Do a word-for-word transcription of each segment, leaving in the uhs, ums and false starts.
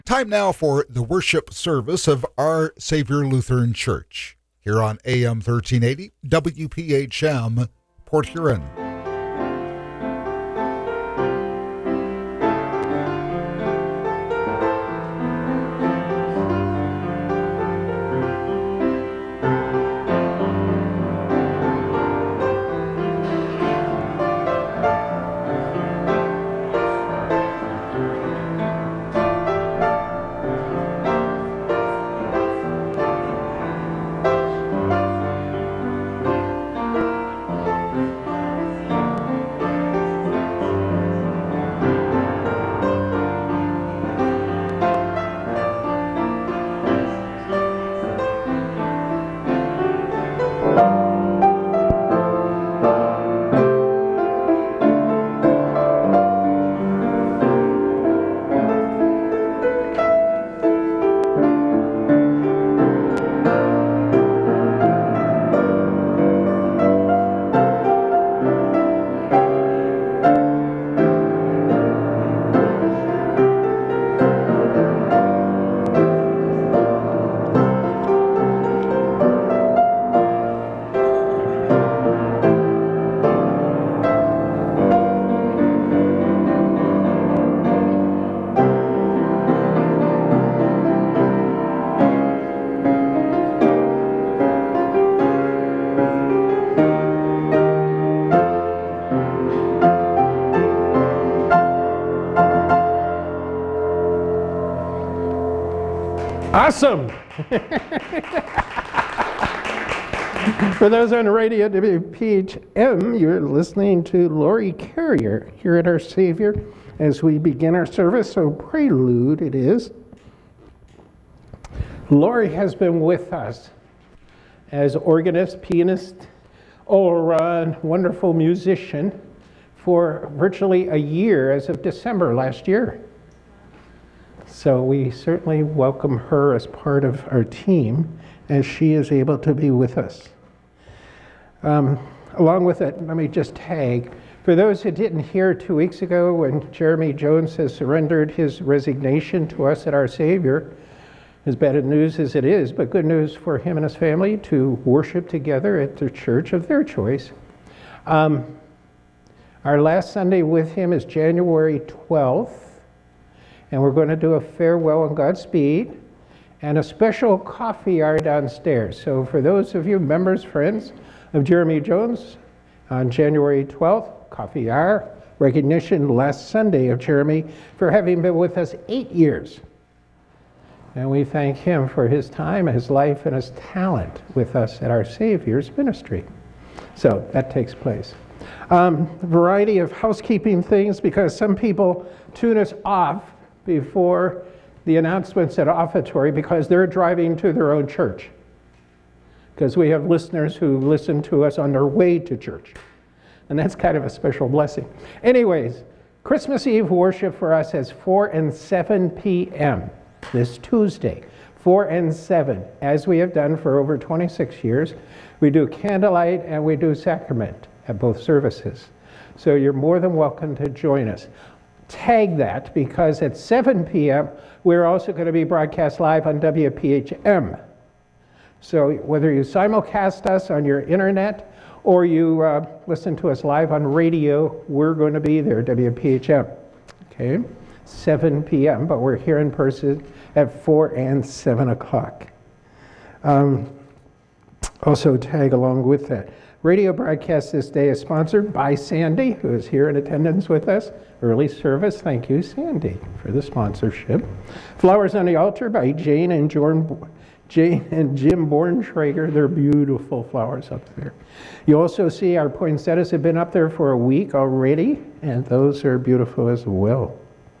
Time now for the worship service of Our Savior Lutheran Church here on A M thirteen eighty W P H M Port Huron. Awesome! For those on the radio, W P H M, you're listening to Lori Carrier here at Our Savior as we begin our service. So prelude it is. Lori has been with us as organist, pianist, all-around wonderful musician for virtually a year as of December last year. So we certainly welcome her as part of our team as she is able to be with us. Um, along with it, let me just tag, for those who didn't hear two weeks ago when Jeremy Jones has surrendered his resignation to us at Our Savior, as bad news as it is, but good news for him and his family to worship together at the church of their choice. Um, our last Sunday with him is January twelfth. And we're going to do a farewell and Godspeed and a special coffee hour downstairs. So for those of you members, friends of Jeremy Jones, on January twelfth, coffee hour, recognition last Sunday of Jeremy for having been with us eight years. And we thank him for his time, his life, and his talent with us at Our Savior's ministry. So that takes place. Um, a variety of housekeeping things because some people tune us off before the announcements at offertory because they're driving to their own church. Because we have listeners who listen to us on their way to church. And that's kind of a special blessing. Anyways, Christmas Eve worship for us is four and seven p.m. this Tuesday. four and seven, as we have done for over twenty-six years. We do candlelight and we do sacrament at both services. So you're more than welcome to join us. Tag that because at seven p.m. we're also going to be broadcast live on W P H M. So whether you simulcast us on your internet or you uh, listen to us live on radio, we're going to be there, W P H M. Okay, seven p.m., but we're here in person at four and seven o'clock. Um, also tag along with that. Radio broadcast this day is sponsored by Sandy, who is here in attendance with us. Early service, thank you, Sandy, for the sponsorship. Flowers on the Altar by Jane and Jordan, Jane and Jim Borntrager. They're beautiful flowers up there. You also see our poinsettias have been up there for a week already, and those are beautiful as well.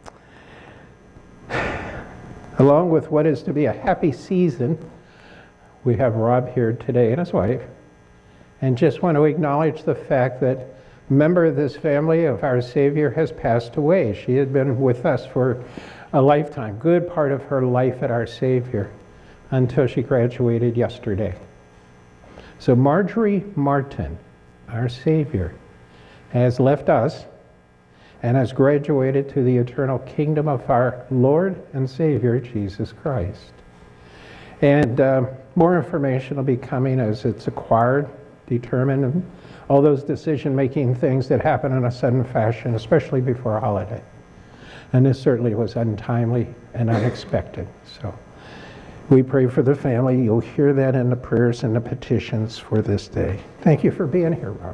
Along with what is to be a happy season, we have Rob here today and his wife. And just want to acknowledge the fact that a member of this family of Our Savior has passed away. She had been with us for a lifetime, good part of her life at Our Savior, until she graduated yesterday. So Marjorie Martin, Our Savior, has left us and has graduated to the eternal kingdom of our Lord and Savior, Jesus Christ. And uh, more information will be coming as it's acquired, determined, and all those decision-making things that happen in a sudden fashion, especially before a holiday. And this certainly was untimely and unexpected. So we pray for the family. You'll hear that in the prayers and the petitions for this day. Thank you for being here, Rob.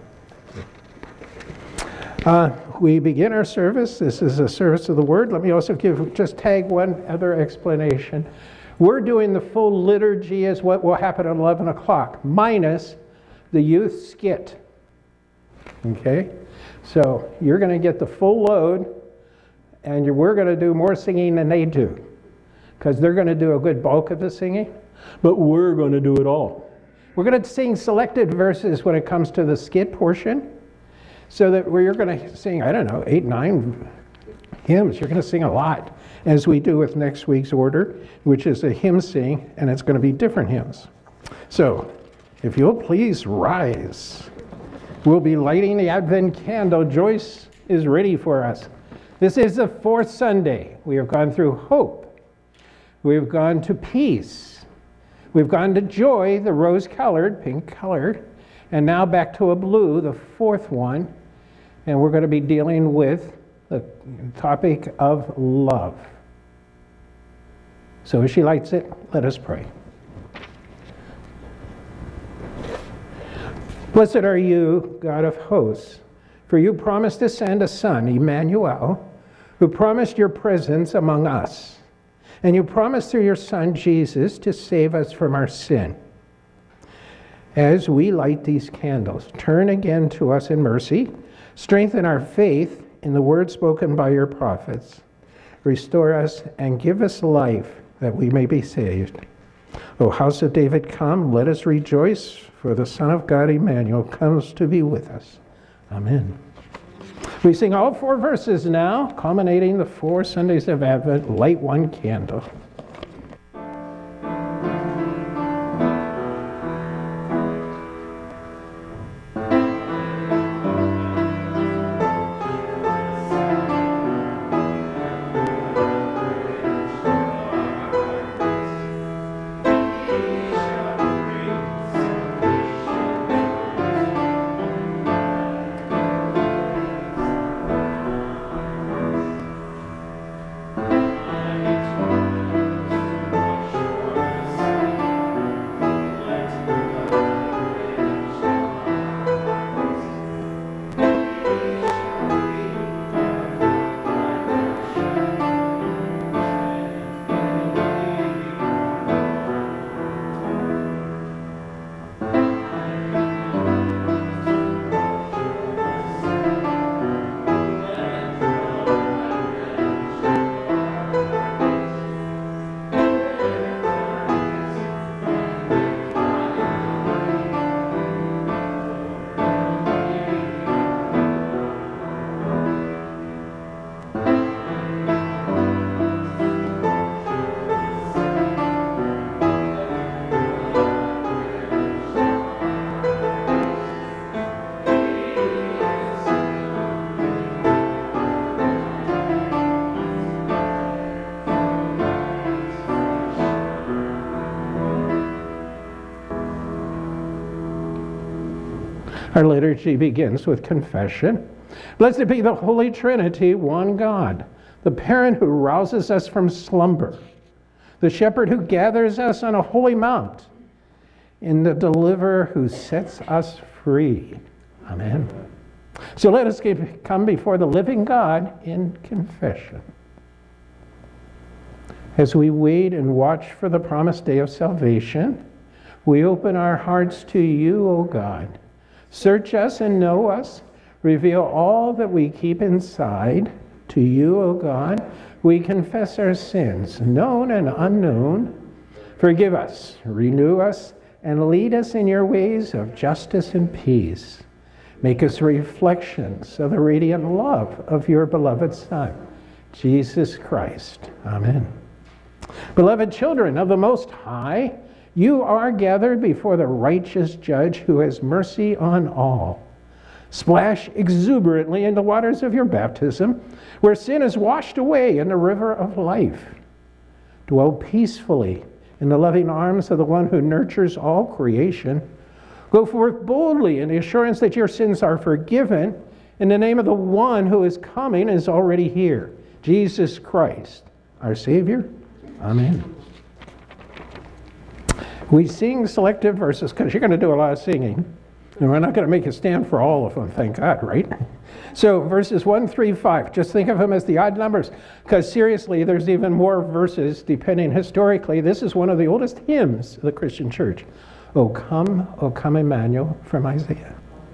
Uh, we begin our service. This is a service of the Word. Let me also give, just tag one other explanation. We're doing the full liturgy as what will happen at eleven o'clock, minus the youth skit. Okay? So you're going to get the full load, and you're, we're going to do more singing than they do, because they're going to do a good bulk of the singing, but we're going to do it all. We're going to sing selected verses when it comes to the skit portion, so that we're going to sing, I don't know, eight, nine hymns. You're going to sing a lot, as we do with next week's order, which is a hymn sing, and it's going to be different hymns. So, if you'll please rise. We'll be lighting the Advent candle. Joyce is ready for us. This is the fourth Sunday. We have gone through hope. We've gone to peace. We've gone to joy, the rose-colored, pink-colored, and now back to a blue, the fourth one. And we're going to be dealing with the topic of love. So as she lights it, let us pray. Blessed are you, God of hosts, for you promised to send a Son, Emmanuel, who promised your presence among us. And you promised through your Son, Jesus, to save us from our sin. As we light these candles, turn again to us in mercy, strengthen our faith in the word spoken by your prophets, restore us and give us life that we may be saved. O house of David, come, let us rejoice, for the Son of God, Emmanuel, comes to be with us. Amen. We sing all four verses now, culminating the four Sundays of Advent, light one candle. Our liturgy begins with confession. Blessed be the Holy Trinity, one God, the parent who rouses us from slumber, the shepherd who gathers us on a holy mount, and the deliverer who sets us free. Amen. So let us give, come before the living God in confession. As we wait and watch for the promised day of salvation, we open our hearts to you, O God. Search us and know us. Reveal all that we keep inside. To you, O God, we confess our sins, known and unknown. Forgive us, renew us, and lead us in your ways of justice and peace. Make us reflections of the radiant love of your beloved Son, Jesus Christ. Amen. Beloved children of the Most High, you are gathered before the righteous judge who has mercy on all. Splash exuberantly in the waters of your baptism, where sin is washed away in the river of life. Dwell peacefully in the loving arms of the one who nurtures all creation. Go forth boldly in the assurance that your sins are forgiven in the name of the one who is coming and is already here, Jesus Christ, our Savior. Amen. We sing selective verses because you're going to do a lot of singing. And we're not going to make a stand for all of them, thank God, right? So verses one, three, five, just think of them as the odd numbers, because seriously, there's even more verses depending historically. This is one of the oldest hymns of the Christian church. O come, O come Emmanuel, from Isaiah.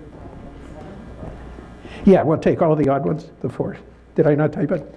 Yeah, we'll take all the odd ones, the four. Did I not type it?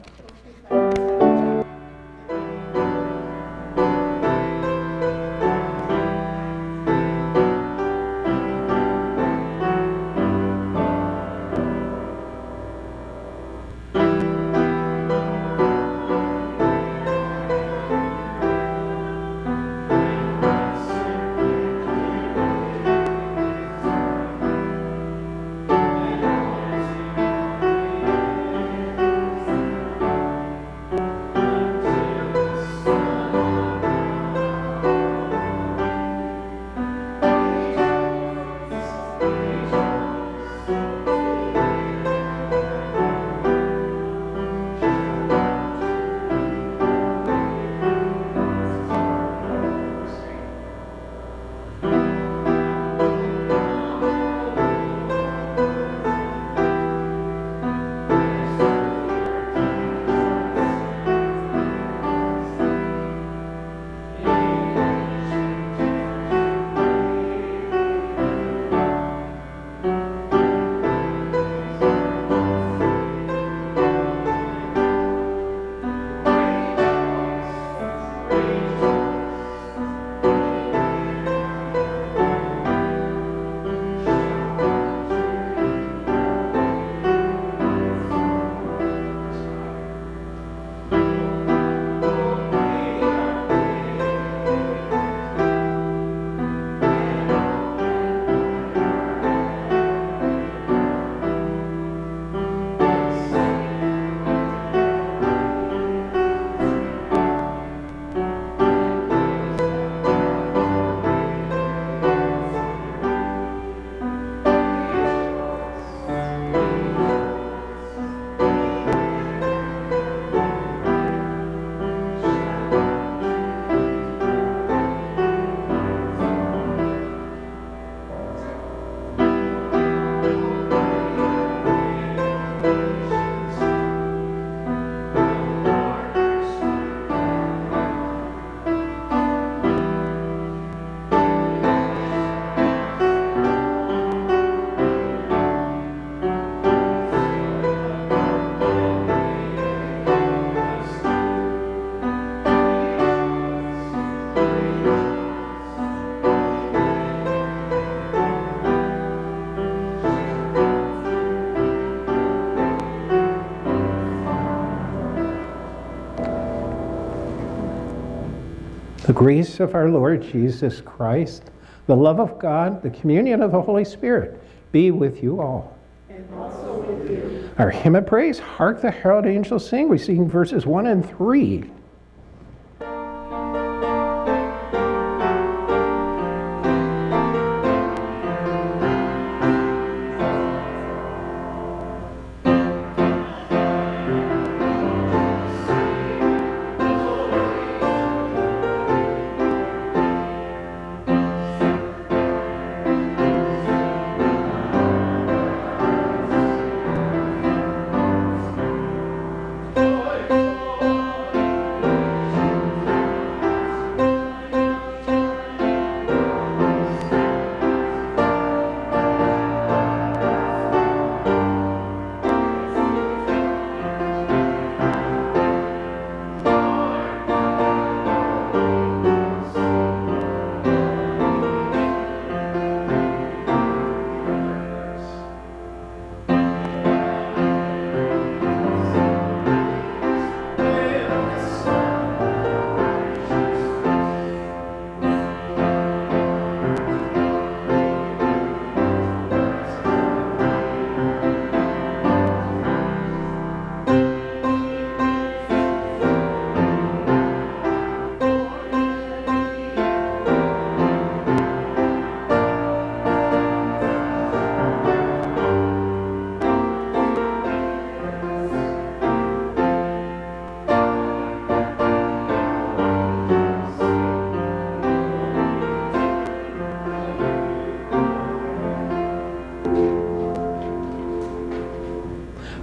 The grace of our Lord Jesus Christ, the love of God, the communion of the Holy Spirit be with you all. And also with you. Our hymn of praise, Hark the Herald Angels Sing. We sing verses one and three.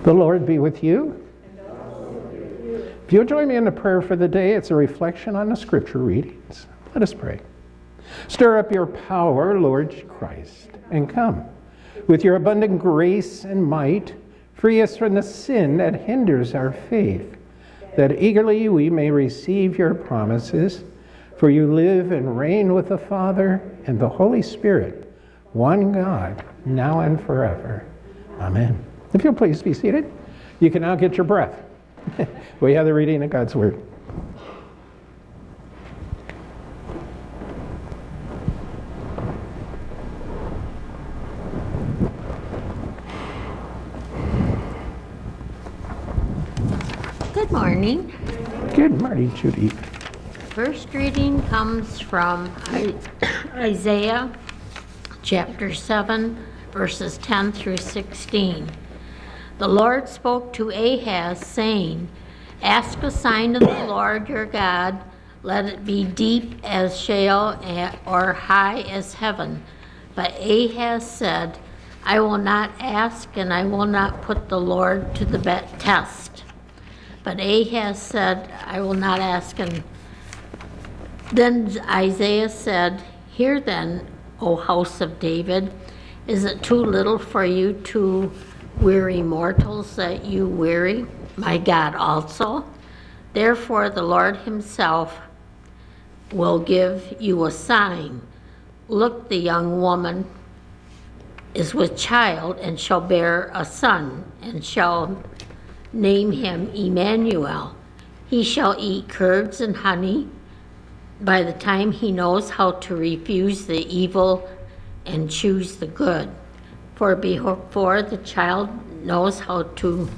The Lord be with you. If you'll join me in the prayer for the day, it's a reflection on the scripture readings. Let us pray. Stir up your power, Lord Christ, and come. With your abundant grace and might, free us from the sin that hinders our faith, that eagerly we may receive your promises. For you live and reign with the Father and the Holy Spirit, one God, now and forever. Amen. If you'll please be seated, you can now get your breath. We have the reading of God's Word. Good morning. Good morning, Judy. First reading comes from Isaiah chapter seven, verses ten through sixteen. The Lord spoke to Ahaz, saying, Ask a sign of the Lord your God, let it be deep as Sheol or high as heaven. But Ahaz said, I will not ask, and I will not put the Lord to the test. But Ahaz said, I will not ask. And then Isaiah said, Hear then, O house of David, is it too little for you to weary mortals that you weary, my God also? Therefore the Lord himself will give you a sign. Look, the young woman is with child and shall bear a son, and shall name him Emmanuel. He shall eat curds and honey by the time he knows how to refuse the evil and choose the good. For before the child knows how to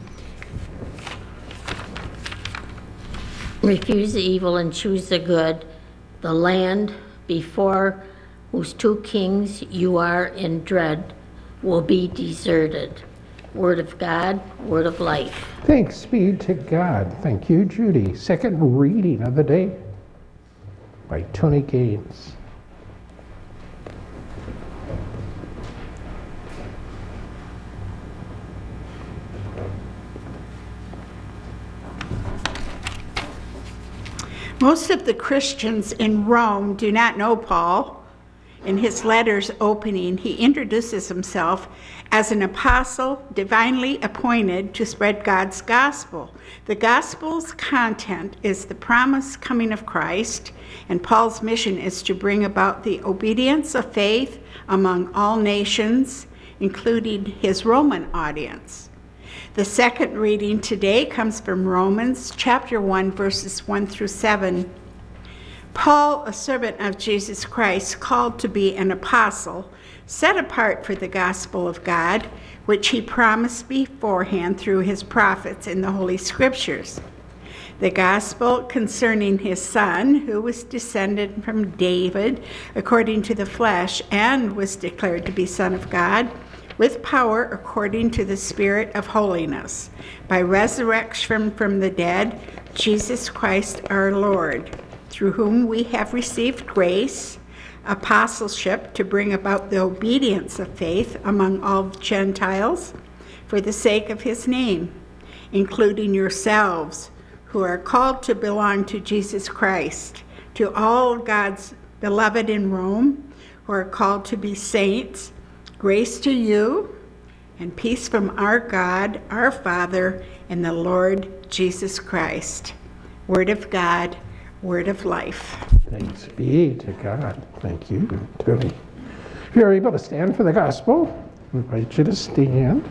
refuse the evil and choose the good, the land before whose two kings you are in dread will be deserted. Word of God, word of life. Thanks be to God. Thank you, Judy. Second reading of the day by Tony Gaines. Most of the Christians in Rome do not know Paul. In his letter's opening, he introduces himself as an apostle divinely appointed to spread God's gospel. The gospel's content is the promised coming of Christ, and Paul's mission is to bring about the obedience of faith among all nations, including his Roman audience. The second reading today comes from Romans chapter one, verses one through seven. Paul, a servant of Jesus Christ, called to be an apostle, set apart for the gospel of God, which he promised beforehand through his prophets in the Holy Scriptures. The gospel concerning his Son, who was descended from David according to the flesh, and was declared to be Son of God, with power according to the Spirit of holiness, by resurrection from the dead, Jesus Christ our Lord, through whom we have received grace, apostleship to bring about the obedience of faith among all Gentiles for the sake of his name, including yourselves, who are called to belong to Jesus Christ, to all God's beloved in Rome, who are called to be saints. Grace to you and peace from our God, our Father, and the Lord Jesus Christ. Word of God, word of life. Thanks be to God. Thank you, Tony. If you're able to stand for the gospel, I invite you to stand.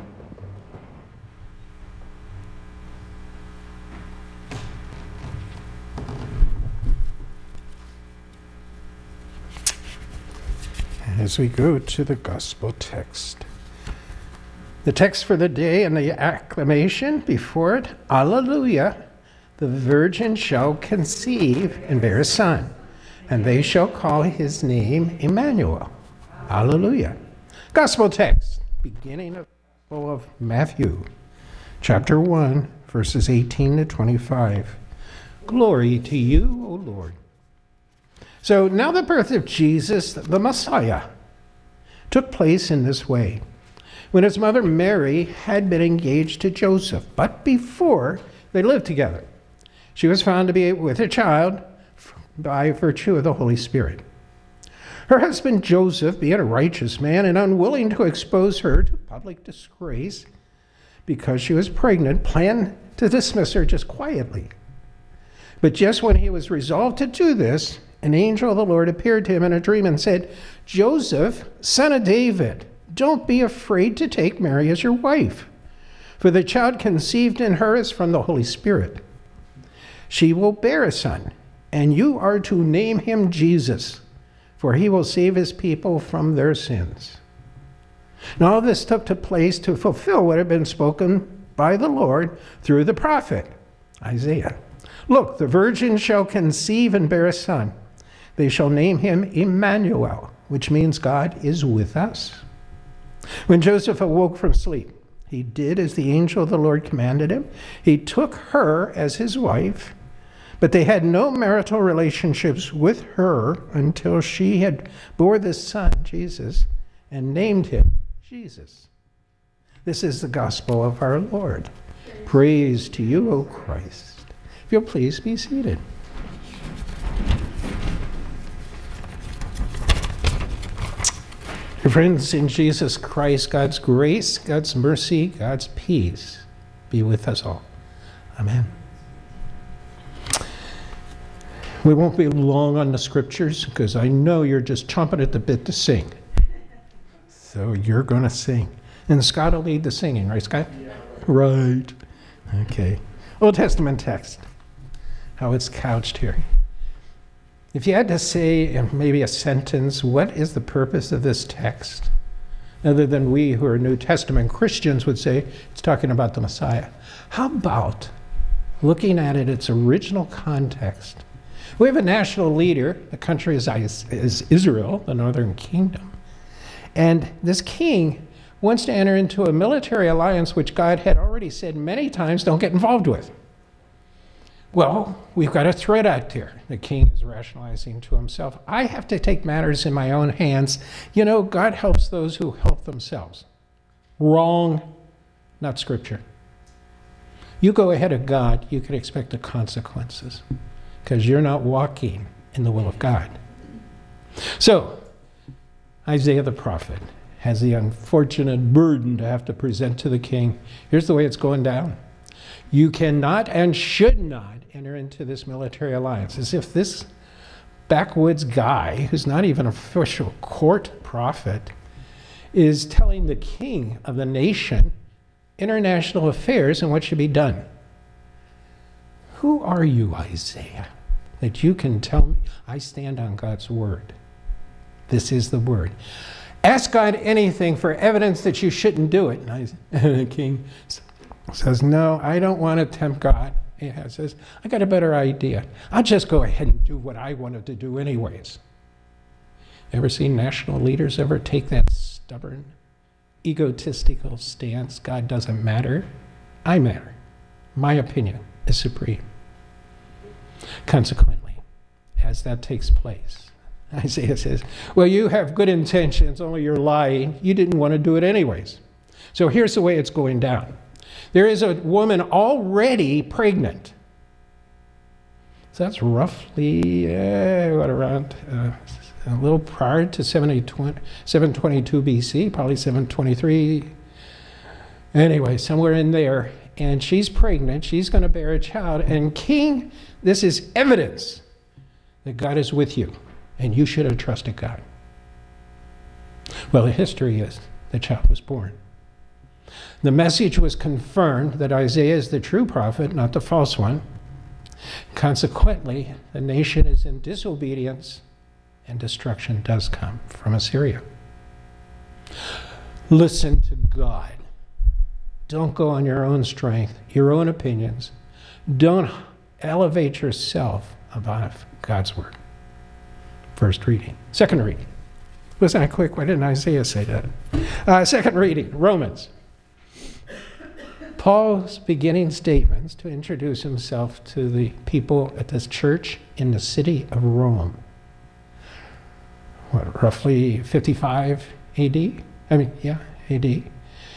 As we go to the gospel text. The text for the day and the acclamation before it, Alleluia, the virgin shall conceive and bear a son, and they shall call his name Emmanuel. Alleluia. Gospel text, beginning of the Gospel of Matthew, chapter one, verses eighteen to twenty-five. Glory to you, O Lord. So now the birth of Jesus, the Messiah, took place in this way. when his mother Mary had been engaged to Joseph, but before they lived together. She was found to be with a child by virtue of the Holy Spirit. Her husband Joseph, being a righteous man and unwilling to expose her to public disgrace because she was pregnant, planned to dismiss her just quietly. But just when he was resolved to do this, an angel of the Lord appeared to him in a dream and said, "Joseph, son of David, don't be afraid to take Mary as your wife, for the child conceived in her is from the Holy Spirit. She will bear a son, and you are to name him Jesus, for he will save his people from their sins." Now all this took to place to fulfill what had been spoken by the Lord through the prophet Isaiah. "Look, the virgin shall conceive and bear a son. They shall name him Emmanuel," which means God is with us. When Joseph awoke from sleep, he did as the angel of the Lord commanded him. He took her as his wife, but they had no marital relationships with her until she had bore the son, Jesus, and named him Jesus. This is the gospel of our Lord. Praise to you, O Christ. If you'll please be seated. Dear friends, in Jesus Christ, God's grace, God's mercy, God's peace be with us all. Amen. We won't be long on the scriptures because I know you're just chomping at the bit to sing. So you're going to sing. And Scott will lead the singing, right, Scott? Yeah. Right. Okay. Old Testament text, how it's couched here. If you had to say in maybe a sentence, what is the purpose of this text? Other than we who are New Testament Christians would say, it's talking about the Messiah. How about looking at it, its original context? We have a national leader. The country is, is Israel, the northern kingdom. And this king wants to enter into a military alliance which God had already said many times, don't get involved with. Well, we've got a threat out there. The king is rationalizing to himself, I have to take matters in my own hands. You know, God helps those who help themselves. Wrong, not scripture. You go ahead of God, you can expect the consequences because you're not walking in the will of God. So, Isaiah the prophet has the unfortunate burden to have to present to the king. Here's the way it's going down. You cannot and should not enter into this military alliance. As if this backwoods guy, who's not even an official court prophet, is telling the king of the nation international affairs and what should be done. Who are you, Isaiah, that you can tell me? I stand on God's word. This is the word. Ask God anything for evidence that you shouldn't do it. And, I, and the king says, no, I don't want to tempt God. He says, I got a better idea. I'll just go ahead and do what I wanted to do anyways. Ever seen national leaders ever take that stubborn, egotistical stance? God doesn't matter. I matter. My opinion is supreme. Consequently, as that takes place, Isaiah says, well, you have good intentions, only you're lying. You didn't want to do it anyways. So here's the way it's going down. There is a woman already pregnant. So that's roughly, uh, what, around uh, a little prior to seven twenty-two B C, probably seven twenty-three. Anyway, somewhere in there. And she's pregnant. She's going to bear a child. And king, this is evidence that God is with you. And you should have trusted God. Well, the history is the child was born. The message was confirmed that Isaiah is the true prophet, not the false one. Consequently, the nation is in disobedience and destruction does come from Assyria. Listen to God. Don't go on your own strength, your own opinions. Don't elevate yourself above God's word. First reading. Second reading. Wasn't that quick? Why didn't Isaiah say that? Uh, second reading, Romans. Paul's beginning statements to introduce himself to the people at this church in the city of Rome. What, roughly fifty-five A D? I mean, yeah, A D.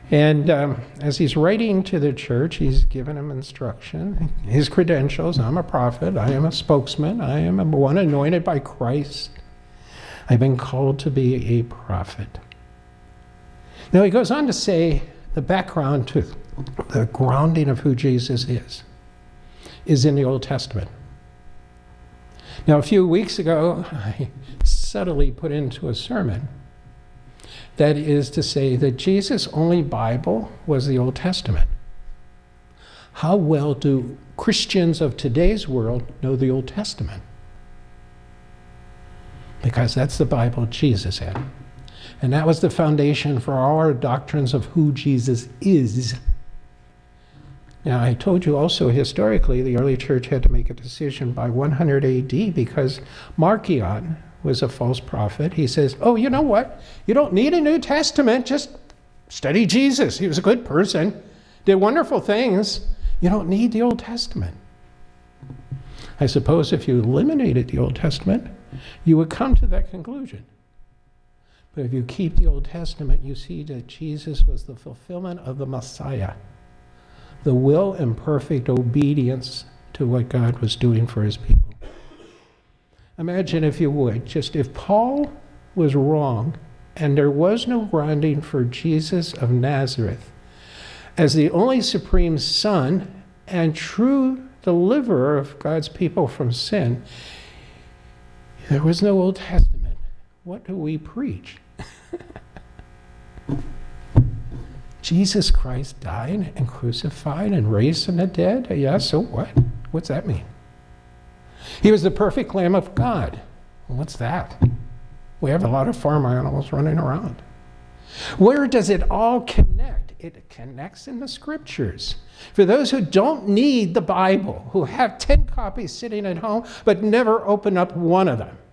And um, as he's writing to the church, he's given them instruction, his credentials. I'm a prophet. I am a spokesman. I am one anointed by Christ. I've been called to be a prophet. Now he goes on to say the background to the grounding of who Jesus is, is in the Old Testament. Now a few weeks ago, I subtly put into a sermon that is to say that Jesus' only Bible was the Old Testament. How well do Christians of today's world know the Old Testament? Because that's the Bible Jesus had. And that was the foundation for all our doctrines of who Jesus is. Now, I told you also historically the early church had to make a decision by one hundred A D because Marcion was a false prophet. He says, oh, you know what? You don't need a New Testament. Just study Jesus. He was a good person, did wonderful things. You don't need the Old Testament. I suppose if you eliminated the Old Testament, you would come to that conclusion. But if you keep the Old Testament, you see that Jesus was the fulfillment of the Messiah, the will and perfect obedience to what God was doing for his people. Imagine, if you would, just if Paul was wrong and there was no grounding for Jesus of Nazareth as the only supreme Son and true deliverer of God's people from sin, there was no Old Testament. What do we preach? Jesus Christ died and crucified and raised from the dead? Yeah, so what? What's that mean? He was the perfect Lamb of God. Well, what's that? We have a lot of farm animals running around. Where does it all connect? It connects in the Scriptures. For those who don't need the Bible, who have ten copies sitting at home but never open up one of them,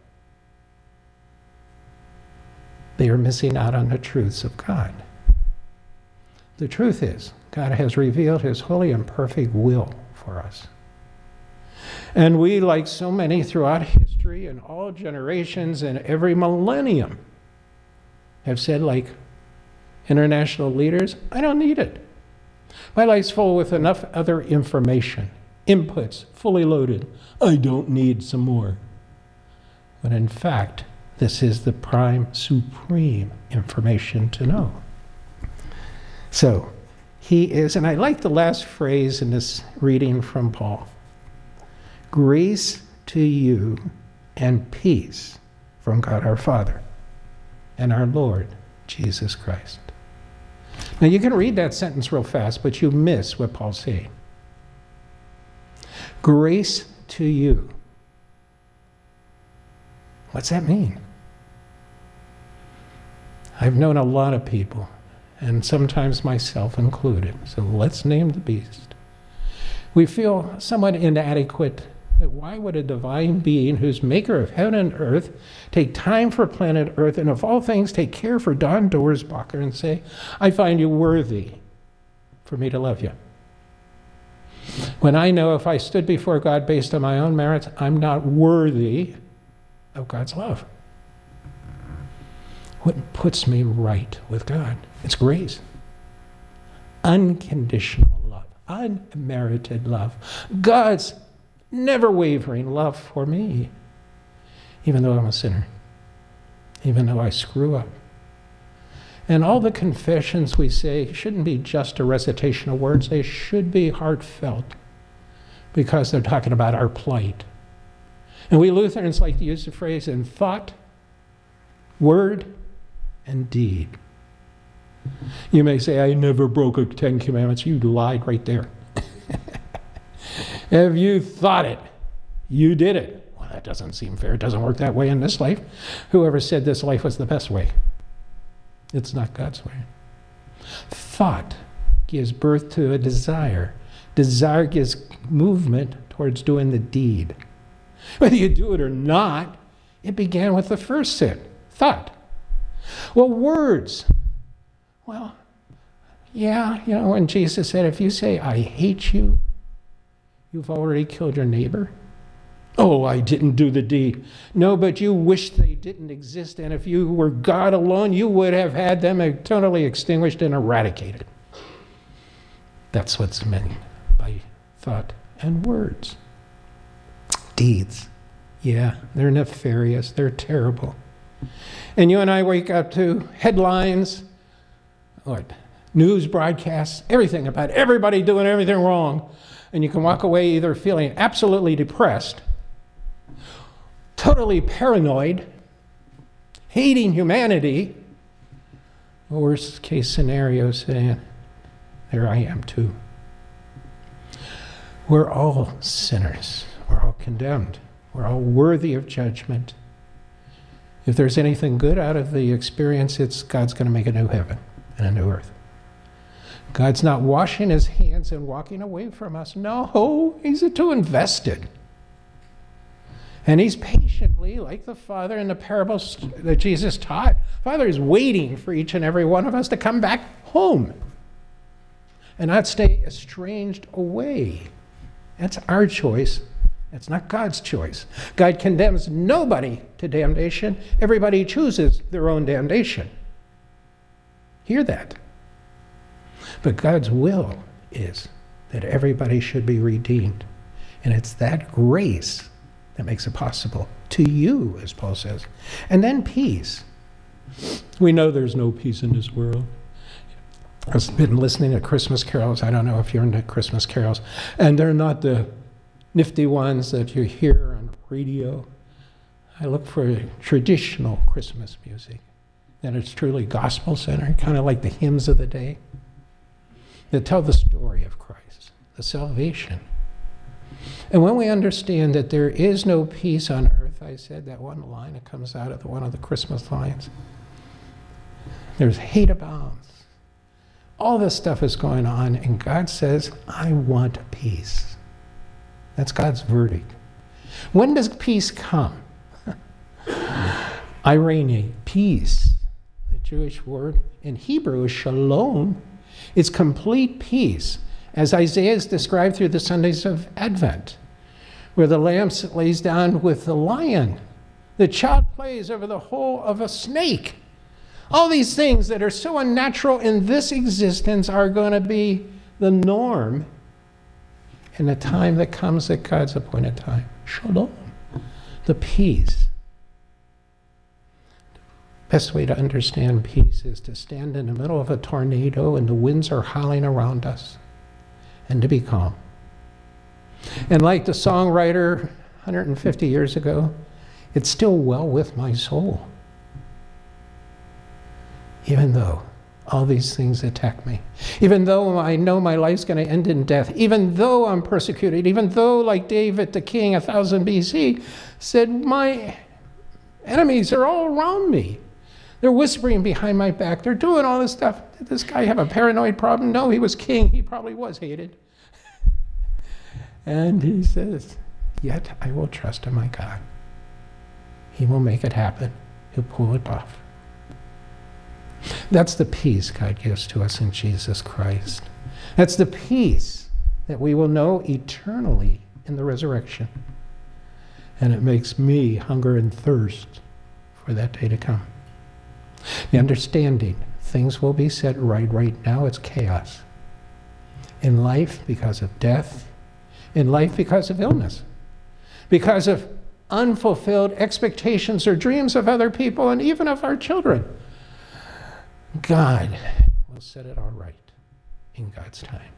they are missing out on the truths of God. The truth is, God has revealed his holy and perfect will for us. And we, like so many throughout history and all generations and every millennium, have said, like international leaders, I don't need it. My life's full with enough other information, inputs, fully loaded. I don't need some more. But in fact, this is the prime, supreme information to know. So, he is, and I like the last phrase in this reading from Paul, grace to you and peace from God our Father and our Lord Jesus Christ. Now you can read that sentence real fast, but you miss what Paul's saying. Grace to you. What's that mean? I've known a lot of people, and sometimes myself included, so let's name the beast. We feel somewhat inadequate. That why would a divine being who's maker of heaven and earth take time for planet Earth and of all things take care for Don Doersbacher and say, I find you worthy for me to love you? When I know if I stood before God based on my own merits, I'm not worthy of God's love. What puts me right with God? It's grace. Unconditional love. Unmerited love. God's never wavering love for me, even though I'm a sinner, even though I screw up. And all the confessions we say shouldn't be just a recitation of words, they should be heartfelt, because they're talking about our plight. And we Lutherans like to use the phrase in thought, word, and deed. You may say, I never broke a Ten Commandments. You lied right there. If you thought it, you did it. Well, that doesn't seem fair. It doesn't work that way in this life. Whoever said this life was the best way? It's not God's way. Thought gives birth to a desire. Desire gives movement towards doing the deed. Whether you do it or not, it began with the first sin, thought. Well, words. Well, yeah, you know, when Jesus said, if you say, I hate you, you've already killed your neighbor. Oh, I didn't do the deed. No, but you wish they didn't exist, and if you were God alone, you would have had them totally extinguished and eradicated. That's what's meant by thought and words. Deeds. Yeah, they're nefarious. They're terrible. And you and I wake up to headlines, what, news broadcasts, everything about everybody doing everything wrong. And you can walk away either feeling absolutely depressed, totally paranoid, hating humanity, or worst case scenario saying, there I am too. We're all sinners. We're all condemned. We're all worthy of judgment. If there's anything good out of the experience, it's God's going to make a new heaven and a new earth. God's not washing his hands and walking away from us. No, he's too invested. And he's patiently, like the Father in the parables that Jesus taught, Father is waiting for each and every one of us to come back home and not stay estranged away. That's our choice. It's not God's choice. God condemns nobody to damnation. Everybody chooses their own damnation. Hear that. But God's will is that everybody should be redeemed. And it's that grace that makes it possible to you, as Paul says. And then peace. We know there's no peace in this world. I've been listening to Christmas carols. I don't know if you're into Christmas carols. And they're not the nifty ones that you hear on radio. I look for traditional Christmas music. And it's truly gospel-centered, kind of like the hymns of the day, that tell the story of Christ, the salvation. And when we understand that there is no peace on earth, I said that one line, it comes out of one of the Christmas lines. There's hate abounds. All this stuff is going on, and God says, I want peace. That's God's verdict. When does peace come? Irene, peace. The Jewish word in Hebrew is shalom. It's complete peace, as Isaiah is described through the Sundays of Advent, where the lamb lays down with the lion. The child plays over the hole of a snake. All these things that are so unnatural in this existence are going to be the norm in the time that comes at God's appointed time. Shalom, the peace. Best way to understand peace is to stand in the middle of a tornado and the winds are howling around us, and to be calm. And like the songwriter one hundred fifty years ago, it's still well with my soul. Even though all these things attack me, even though I know my life's going to end in death, even though I'm persecuted, even though, like David the king, one thousand B C, said, my enemies are all around me. They're whispering behind my back. They're doing all this stuff. Did this guy have a paranoid problem? No, he was king. He probably was hated. And he says, yet I will trust in my God. He will make it happen. He'll pull it off. That's the peace God gives to us in Jesus Christ. That's the peace that we will know eternally in the resurrection. And it makes me hunger and thirst for that day to come. The understanding, things will be set right. Right now it's chaos. In life, because of death. In life, because of illness. Because of unfulfilled expectations or dreams of other people and even of our children. God will set it all right in God's time.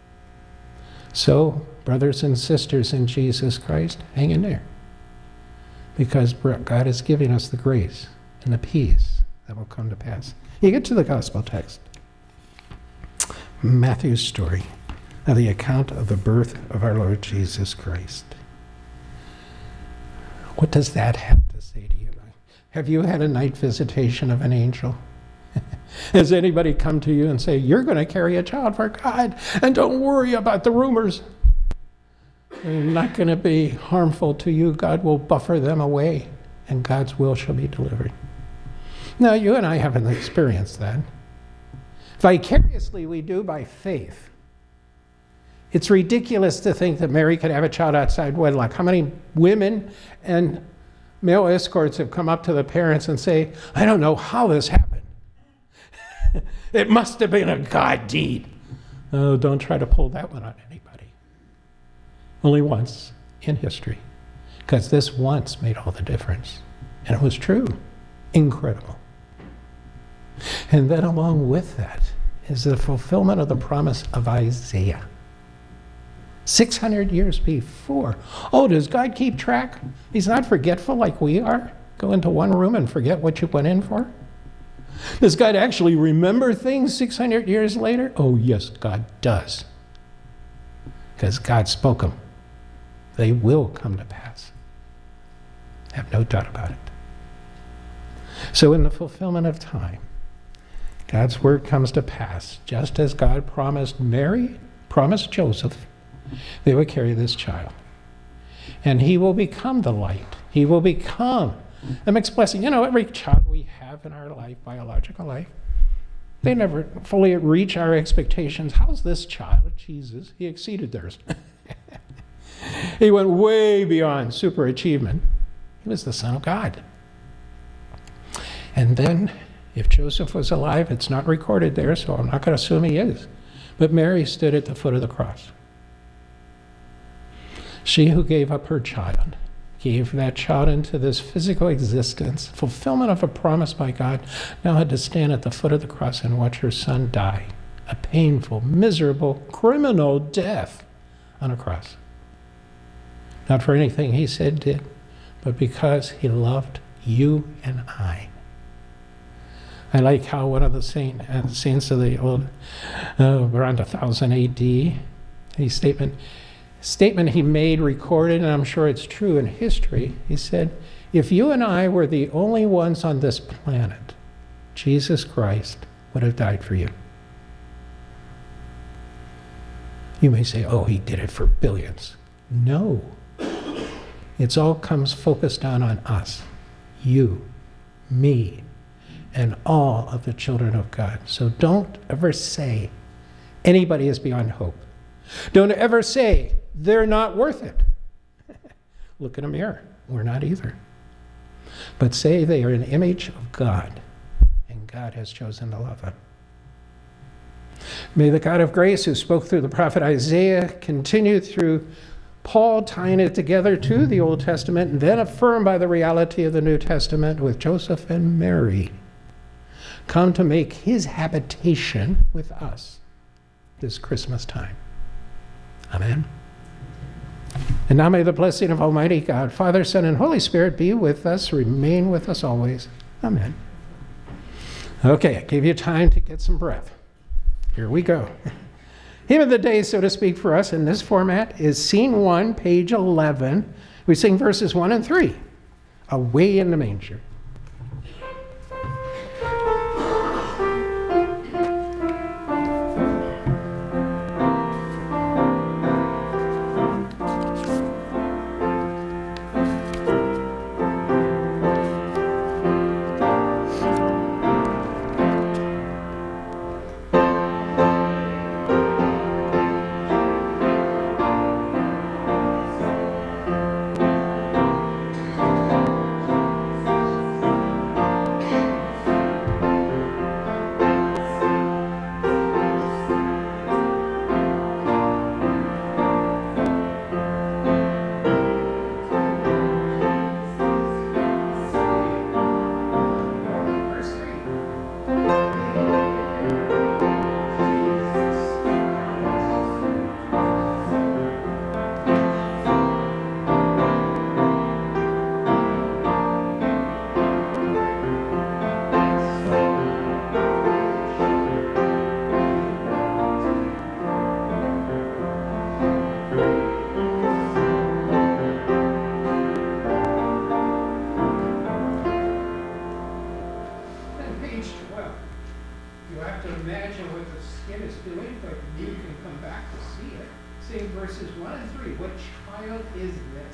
So, brothers and sisters in Jesus Christ, hang in there. Because God is giving us the grace and the peace that will come to pass. You get to the gospel text. Matthew's story, now the account of the birth of our Lord Jesus Christ. What does that have to say to you? Have you had a night visitation of an angel? Has anybody come to you and say, you're going to carry a child for God, and don't worry about the rumors. They're not going to be harmful to you. God will buffer them away, and God's will shall be delivered. Now, you and I haven't experienced that. Vicariously, we do by faith. It's ridiculous to think that Mary could have a child outside wedlock. How many women and male escorts have come up to the parents and say, I don't know how this happened. It must have been a God deed. Oh, don't try to pull that one on anybody. Only once in history. Because this once made all the difference. And it was true. Incredible. And then along with that is the fulfillment of the promise of Isaiah. six hundred years before. Oh, does God keep track? He's not forgetful like we are? Go into one room and forget what you went in for? Does God actually remember things six hundred years later? Oh, yes, God does. Because God spoke them. They will come to pass. Have no doubt about it. So in the fulfillment of time, God's word comes to pass, just as God promised Mary, promised Joseph, they would carry this child. And he will become the light. He will become the mixed blessing. You know, every child we have in our life, biological life, they never fully reach our expectations. How's this child, Jesus? He exceeded theirs. He went way beyond super achievement. He was the Son of God. And then, if Joseph was alive, it's not recorded there, so I'm not going to assume he is. But Mary stood at the foot of the cross. She who gave up her child, gave that child into this physical existence, fulfillment of a promise by God, now had to stand at the foot of the cross and watch her son die. A painful, miserable, criminal death on a cross. Not for anything he said, did, but because he loved you and I. I like how one of the saint, uh, saints of the old, uh, around one thousand A D, a statement, statement he made, recorded, and I'm sure it's true in history. He said, if you and I were the only ones on this planet, Jesus Christ would have died for you. You may say, oh, he did it for billions. No. It's all comes focused down on us, you, me, and all of the children of God. So don't ever say anybody is beyond hope. Don't ever say they're not worth it. Look in a mirror. We're not either. But say they are an image of God, and God has chosen to love them. May the God of grace, who spoke through the prophet Isaiah, continue through Paul, tying it together to the Old Testament, and then affirmed by the reality of the New Testament with Joseph and Mary, come to make his habitation with us this Christmas time. Amen. And now may the blessing of Almighty God, Father, Son, and Holy Spirit be with us, remain with us always. Amen. Okay, I gave you time to get some breath. Here we go. Hymn of the day, so to speak, for us in this format is Scene one, page eleven. We sing verses one and three, Away in the Manger. Verses one and three. What child is this?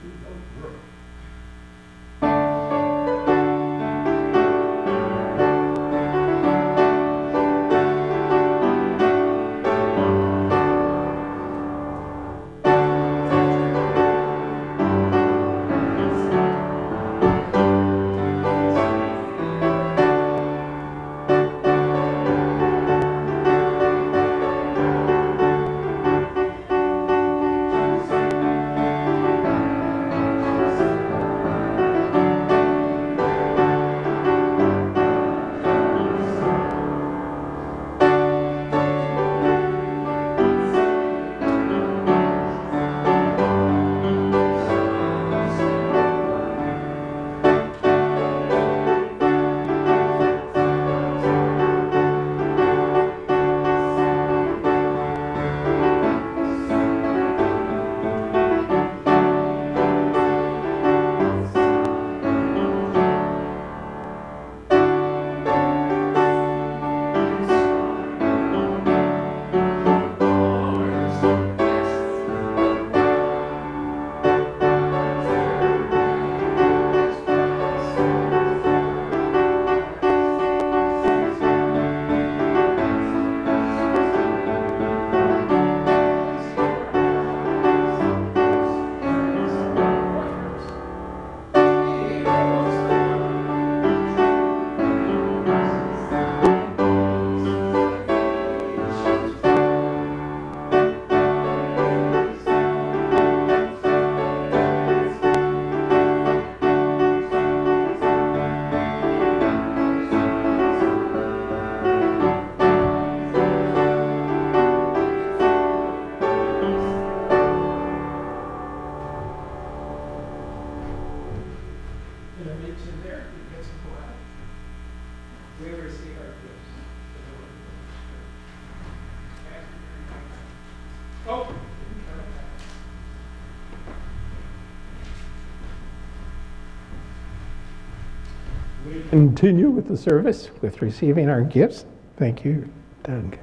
We continue with the service with receiving our gifts. Thank you, Doug.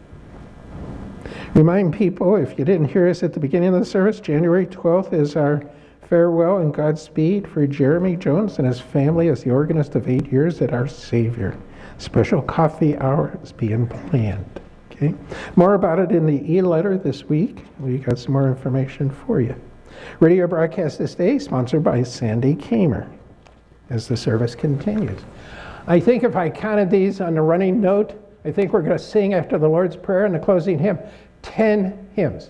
Remind people, if you didn't hear us at the beginning of the service, January twelfth is our farewell and Godspeed for Jeremy Jones and his family as the organist of eight years at Our Savior. Special coffee hour is being planned. Okay. More about it in the e-letter this week. We got some more information for you. Radio broadcast this day, sponsored by Sandy Kamer, as the service continues. I think if I counted these on the running note, I think we're going to sing after the Lord's Prayer and the closing hymn, ten hymns.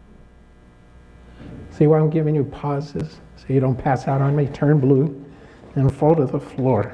See why I'm giving you pauses, so you don't pass out on me, turn blue, and fall to the floor.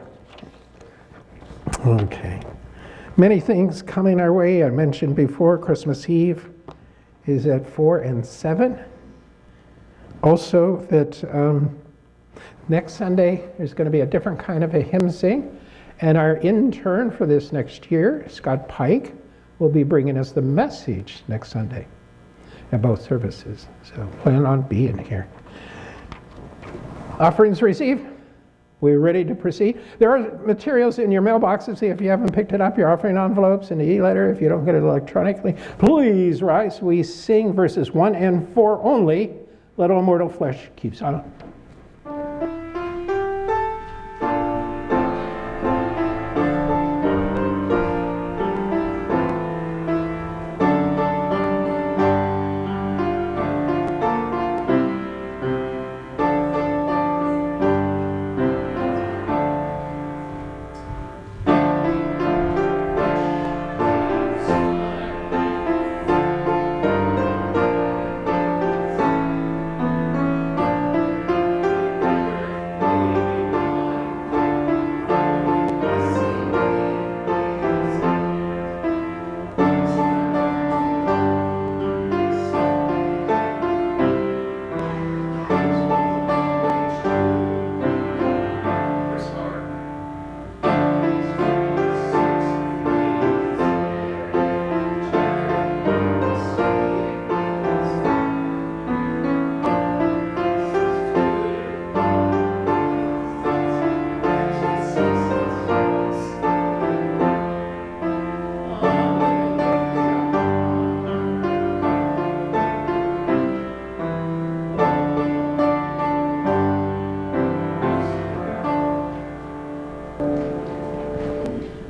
Okay. Many things coming our way. I mentioned before, Christmas Eve is at four and seven. Also, that um, next Sunday there's going to be a different kind of a hymn sing, and our intern for this next year, Scott Pike, will be bringing us the message next Sunday at both services. So plan on being here. Offerings received. We're ready to proceed. There are materials in your mailboxes. See if you haven't picked it up, your offering envelopes and the e-letter. If you don't get it electronically, please rise. We sing verses one and four only. Let all mortal flesh keep silent.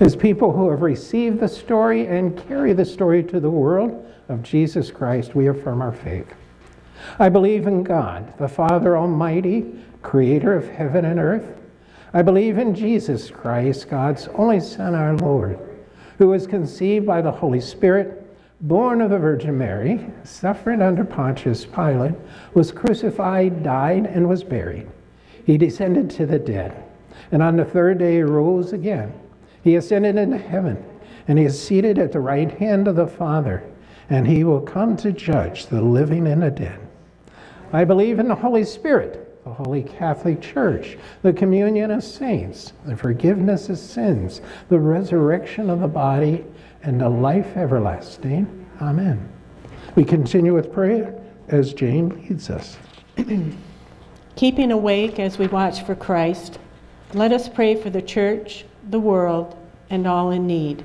As people who have received the story and carry the story to the world of Jesus Christ, we affirm our faith. I believe in God, the Father Almighty, creator of heaven and earth. I believe in Jesus Christ, God's only Son, our Lord, who was conceived by the Holy Spirit, born of the Virgin Mary, suffered under Pontius Pilate, was crucified, died, and was buried. He descended to the dead, and on the third day rose again. He ascended into heaven, and he is seated at the right hand of the Father, and he will come to judge the living and the dead. I believe in the Holy Spirit, the Holy Catholic Church, the communion of saints, the forgiveness of sins, the resurrection of the body, and the life everlasting. Amen. We continue with prayer as Jane leads us. Keeping awake as we watch for Christ, let us pray for the church, the world, and all in need.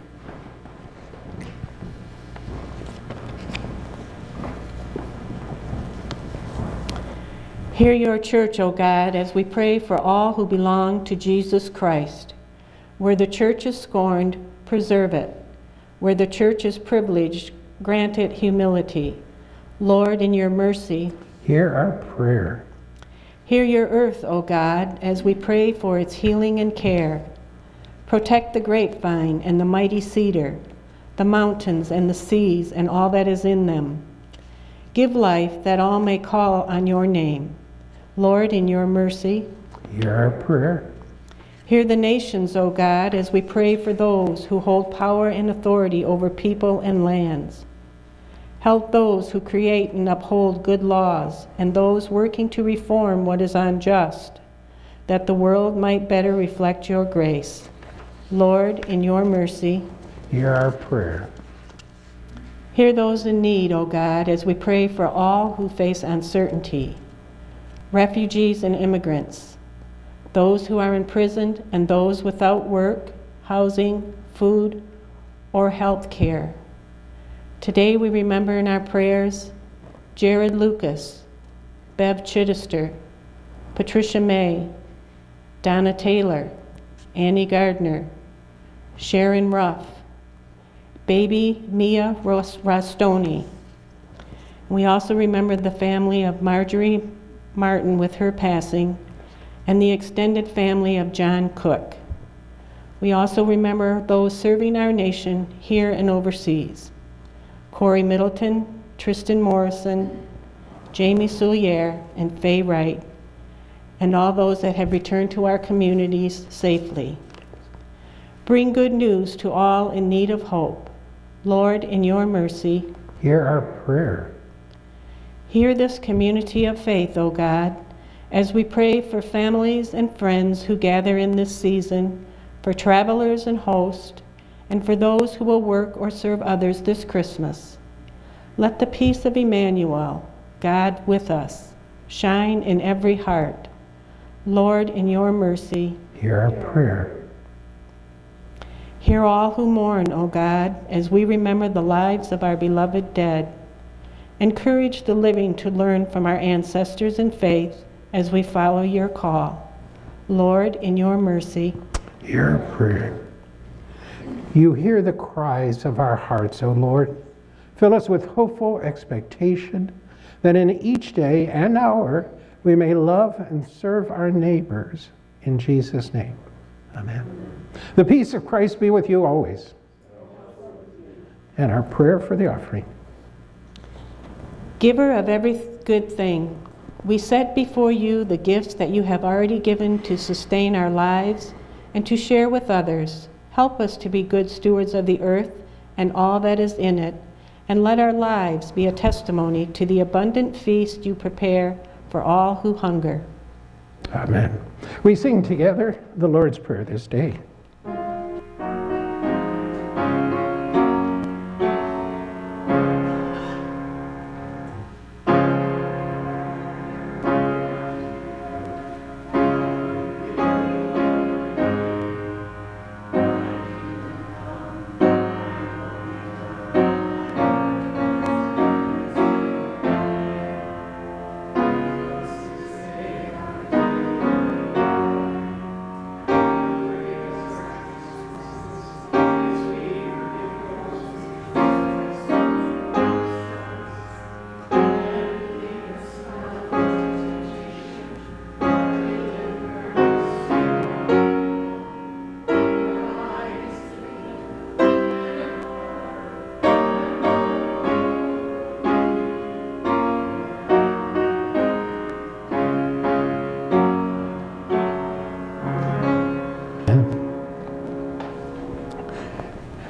Hear your church, O God, as we pray for all who belong to Jesus Christ. Where the church is scorned, preserve it. Where the church is privileged, grant it humility. Lord, in your mercy, hear our prayer. Hear your earth, O God, as we pray for its healing and care. Protect the grapevine and the mighty cedar, the mountains and the seas and all that is in them. Give life that all may call on your name. Lord, in your mercy, hear our prayer. Hear the nations, O God, as we pray for those who hold power and authority over people and lands. Help those who create and uphold good laws and those working to reform what is unjust, that the world might better reflect your grace. Lord, in your mercy, hear our prayer. Hear those in need, O God, as we pray for all who face uncertainty, refugees and immigrants, those who are imprisoned and those without work, housing, food, or health care. Today we remember in our prayers Jared Lucas, Bev Chittister, Patricia May, Donna Taylor, Annie Gardner, Sharon Ruff, baby Mia Rostoni. We also remember the family of Marjorie Martin with her passing, and the extended family of John Cook. We also remember those serving our nation here and overseas. Corey Middleton, Tristan Morrison, Jamie Soulier, and Faye Wright, and all those that have returned to our communities safely. Bring good news to all in need of hope. Lord, in your mercy, hear our prayer. Hear this community of faith, O God, as we pray for families and friends who gather in this season, for travelers and hosts, and for those who will work or serve others this Christmas. Let the peace of Emmanuel, God with us, shine in every heart. Lord, in your mercy, hear our prayer. Hear all who mourn, O God, as we remember the lives of our beloved dead. Encourage the living to learn from our ancestors in faith as we follow your call. Lord, in your mercy, hear our prayer. You hear the cries of our hearts, O Lord. Fill us with hopeful expectation that in each day and hour we may love and serve our neighbors. In Jesus' name, amen. The peace of Christ be with you always. And our prayer for the offering. Giver of every good thing, we set before you the gifts that you have already given to sustain our lives and to share with others. Help us to be good stewards of the earth and all that is in it, and let our lives be a testimony to the abundant feast you prepare for all who hunger. Amen. We sing together the Lord's Prayer this day.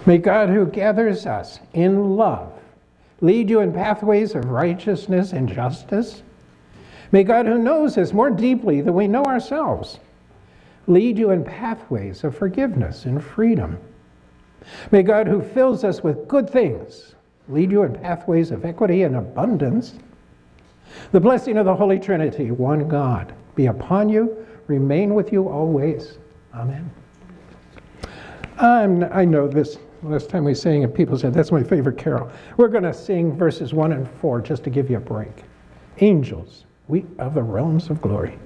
May God, who gathers us in love, lead you in pathways of righteousness and justice. May God, who knows us more deeply than we know ourselves, lead you in pathways of forgiveness and freedom. May God, who fills us with good things, lead you in pathways of equity and abundance. The blessing of the Holy Trinity, one God, be upon you, remain with you always. Amen. I'm, I know this. Last time we sang it, people said, that's my favorite carol. We're going to sing verses one and four just to give you a break. Angels, we of the realms of glory.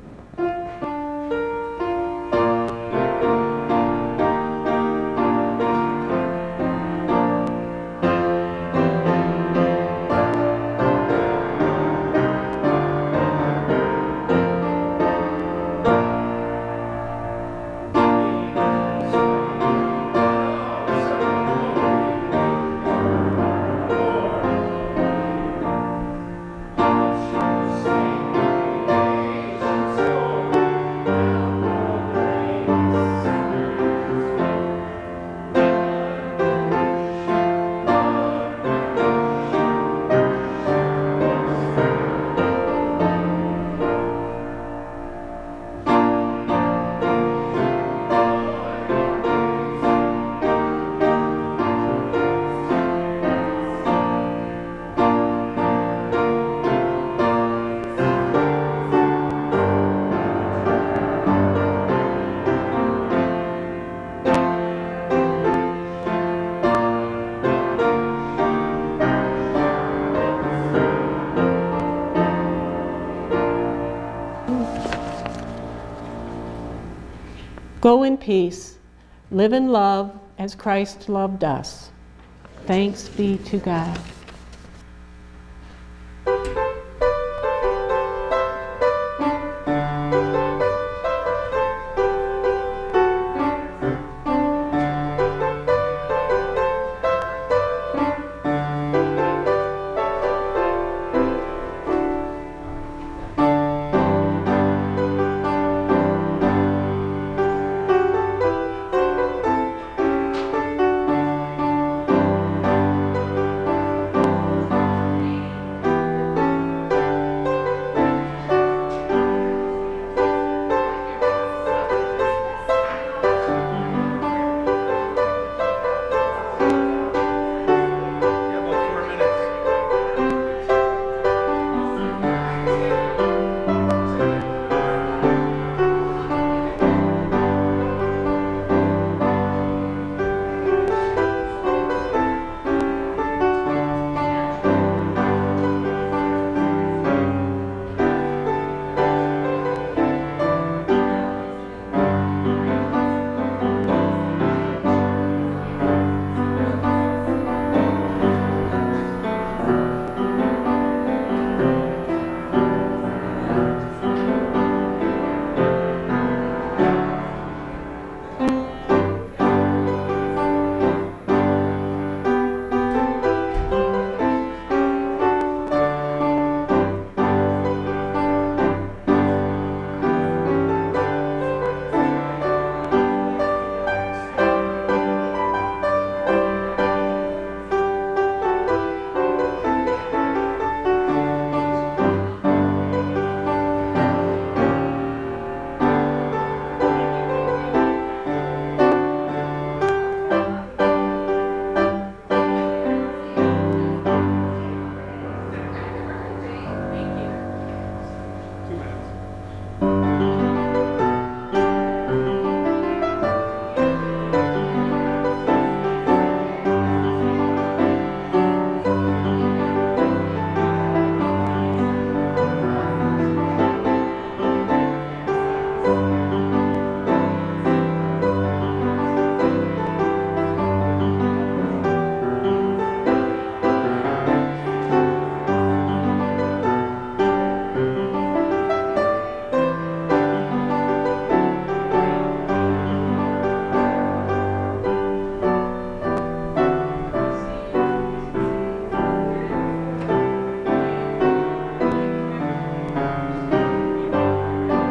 Go in peace, live in love as Christ loved us. Thanks be to God.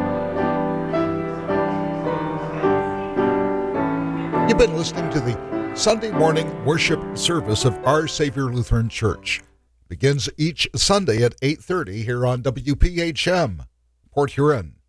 You've been listening to the Sunday morning worship service of Our Savior Lutheran Church begins each Sunday at eight thirty here on W P H M, Port Huron.